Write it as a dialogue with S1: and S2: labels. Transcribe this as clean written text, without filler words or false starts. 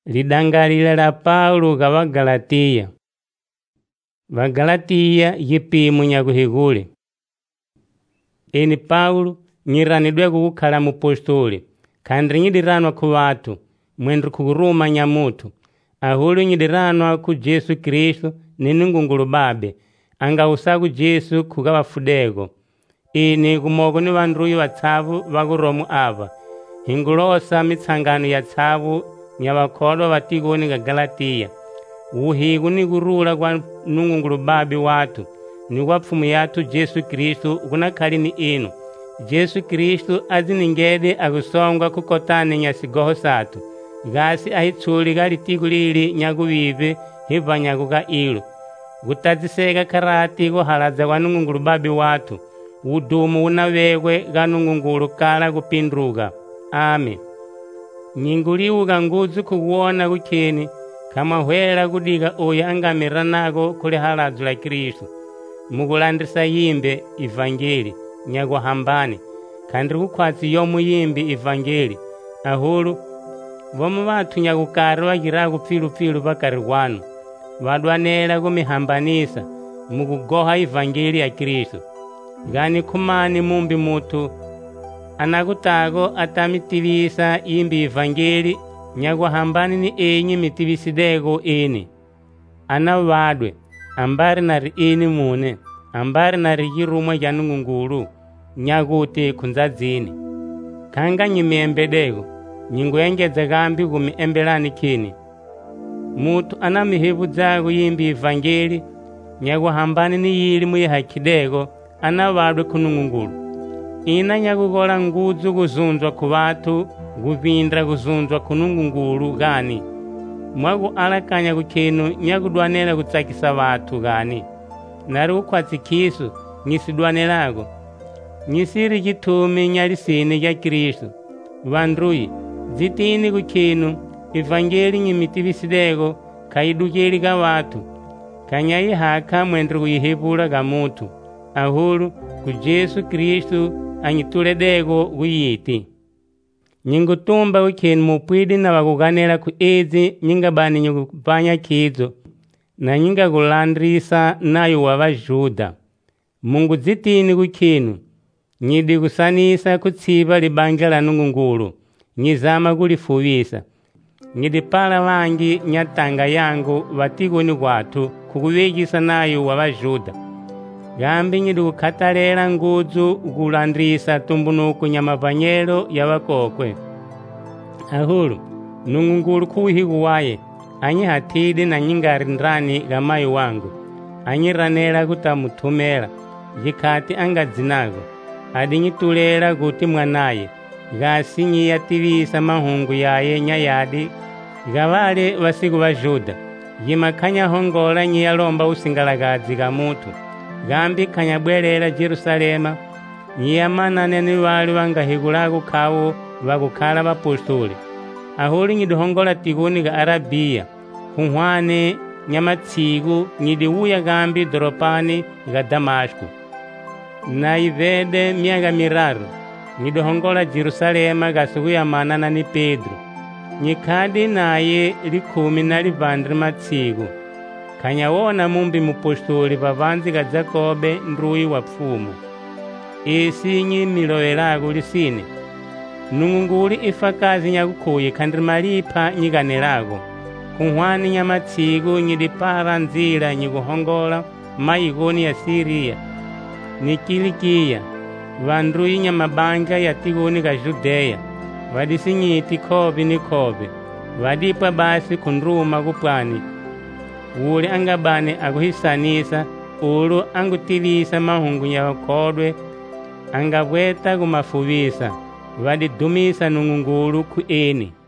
S1: Lidangalila la Paulo ga Vagalatiya. Vagalatiya yipimu nyakuhigule. Eni Paulo nyiranidwe kukhala mupostoli, kandi nyidiranwa ku watu, mwendru kukuruma nyamutu. Ahulu nyidiranwa ku Jesu Kristo nini ngungulu babe, anga usaku Jesu kukawafudego. Ini kumoko ni vandruyu watsavu vakuromu ava. Hingulosa mitsangano ya tsavu nyavakholwa vatikoni ga Galatiya. Uhiku ni kurula kwa nungungulu babi watu, ni kwa pfumu yatu Jesu Kristo kunakhali ni inu. Jesu Kristo aziningede akusongwa kukotani nyasigoho satu, gasi ahitsuli gali tiku lili nyakuvive hiva nyakuka ilu. Kutaziseka karati kuhalaza kwa nungungulu babi watu, udumu unawekwe ga nungungulu kala kupindruka. Amen. Nyinguliuka nguzu kukuona kukheni, kama hwela kudiga uya angamiranako kuli halazu la Kristo. Mukulandisa yimbe Ivangeli nyakuhambani, kandi kukhwatsi yomu yimbi Ivangeli. Ahulu vomu vathu nyakukari wakiraku pfilu pakari kwanu, vadwanela kumihambanisa mukugoha Ivangeli ya Kristo. Gani khumani mumbi mutu anakutako atamitivisa yimbi Ivangeli nyakuhambani ni enyi mitivisideko eni. Anavadwe ambari nari eni mune, ambari nari yirumwa ya nungungulu nyakuti kunzadzini. Kanga nyimiembedeko nyinguengedza kambi kumiembelani kini. Mutu anamihevu zako yimbi Ivangeli nyakuhambani ni yili muyihakideko anavadwe kunungungulu. Ina nyakukola nguzu kuzunzwa ku watu, kupindra kuzunzwa kunungungulu gani. Mwaku alakanya kukhenu nyakudwanela kutsakisa watu gani. Nari kukhwatsikisu nyisidwanelako. Nyisiri chitumi nyalisini kya Kristo. Vandruyi, zitini kukhenu Ivangeli nyimitivisideko kaidukeli ka watu. Kanyayihaka mwendru kuyihipula ka mutu. Ahulu ku Jesu Kristo anyituledeko kuyiti. Nyingutumba kukheni mupwidi na wakukanela ku ezi nyingabani nyikupanya khidzo, na nyingakulandrisa nayo wa Vajuda. Mungu zitini kukhenu, nyidi kusanisa kutsiva libanja la nungungulu, nyizama kulifuvisa. Nyidipala vangi nyatanga yangu vatikoni kwatu kukuvekisa nayo wa Vajuda. Gambi nyidi kukhatalela nguzu kulandrisa tumbunuku nyamavanyelo ya vakokwe. Ahulu nungungulu kuuhiku waye anyihatidi na nyingari ndrani ga mayi wangu, anyiranela kutamuthumela yikhati angadzinako. Adi nyitulela kuti mwanaye gasi nyiyativisa mahungu yaye nyayadi gavale vasiku Vajuda. Yimakhanya hongola nyiyalomba usingalakazi ga mutu, gambi khanyabwelela Jerusalema nyiyamanane ni wali wangahikulaku khawo vakukhala vapostoli. Ahuli nyidihongola tikuni ga Arabiya, kunhwane nyamatsiku nyidiwuya gambi doropani ga Damasku. Na ivede miaka miraru nyidihongola Jerusalema gasikuyamanana ni Pedro. Nyikhadi naye 10 matsiku. Khanyawona mumbi mupostoli pavanzi ka Jakobe ndruyi wa pfumu. Esi nyimilowelaku lisini. Nungunguli ifakazi nyakukhuyi khandi malipa nyikanelako. Kunhwani nyamatsiku nyidipala nzila nyikuhongola mayikoni ya Siriya ni Kilikiya. Vandruyi nyamabanja ya tikoni ka Judeya vadisinyiti khobi ni khobi. Vadipwa basi kundruma kupwani. Uli angabane akuhisanisa, ulu angutivisa mahungu nyavakholwe, angabweta kumafuvisa, vadidumisa nungungulu ku eni.